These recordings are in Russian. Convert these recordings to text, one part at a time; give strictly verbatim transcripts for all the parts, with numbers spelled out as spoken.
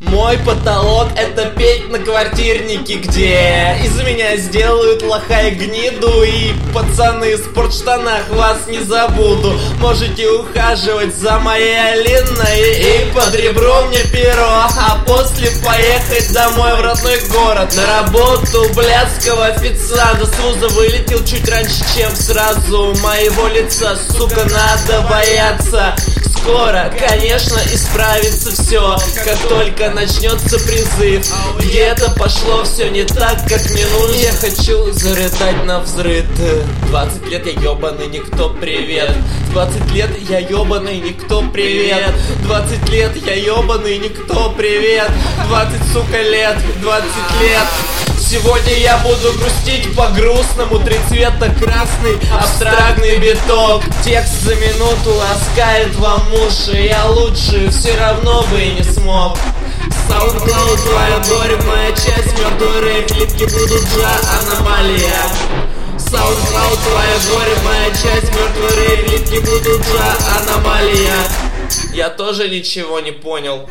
Мой потолок — это петь на квартирнике, где из меня сделают лоха и гниду. И пацаны в спортштанах, вас не забуду. Можете ухаживать за моей Алиной и под ребро мне перо, а после поехать домой в родной город. На работу блядского официанта с вуза вылетел чуть раньше, чем сразу. Моего лица, сука, надо бояться. Скоро, конечно, исправится все, как только начнется призыв. Где-то пошло все не так, как мне нужно. Я хочу зарыдать на взрыв. Двадцать лет я ёбаный никто, привет. Двадцать лет я ёбаный никто, привет. Двадцать лет я ёбаный никто, привет. Двадцать, сука, лет, двадцать лет. Сегодня я буду грустить по-грустному. Три цвета: красный, абстрактный биток. Текст за минуту ласкает вам уши. Я лучше все равно бы и не смог. SoundCloud, твоя горе, моя часть. Мертвый рэп, клипки будут же аномалия. SoundCloud, твоя горе, моя часть. Мертвый рэп, клипки будут же аномалия. Я тоже ничего не понял.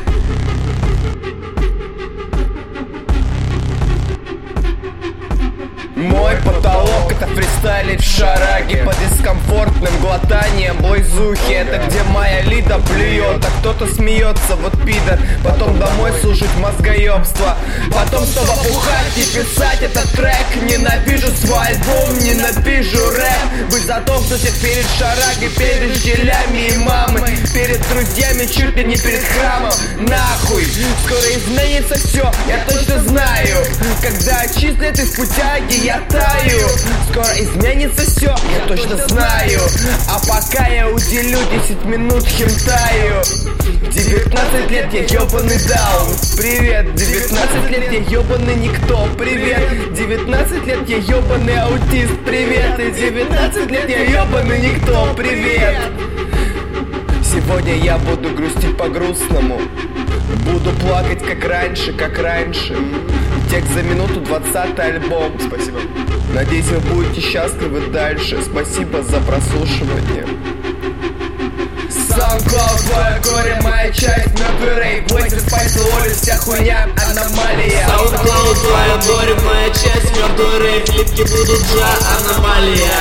Мой потолок — это фристайлить в шараге под дискомфортным глотанием блойзухи. Это где моя лида плюет, а кто-то смеется, вот пидор. Потом домой слушать мозгоебство, потом снова бухать и писать этот трек. Ненавижу свой альбом, ненавижу рэп. Быть затолкнутых перед шарагой, перед жителями и мамой, перед друзьями, чуть ли не перед храмом. Нахуй, скоро изменится все, я точно знаю. Когда отчислят из путяги, я таю. Скоро изменится все, я точно знаю. А пока я уделю десять минут хентаю. девятнадцать лет я ёбаный даун, привет. девятнадцать лет я ёбаный никто, привет. девятнадцать лет я ёбаный аутист, привет. И девятнадцать лет я ёбаный никто, привет. Сегодня я буду грустить по-грустному. Буду плакать как раньше, как раньше. Текст за минуту, двадцатый альбом. Спасибо. Надеюсь, вы будете счастливы дальше. Спасибо за прослушивание. SoundCloud, твое горе, моя часть. Мертвый рейп, Блейзер, Спайс, Лоли, вся хуйня, аномалия. SoundCloud, твое горе, моя часть. Мертвый рейп, клипки будут же аномалия.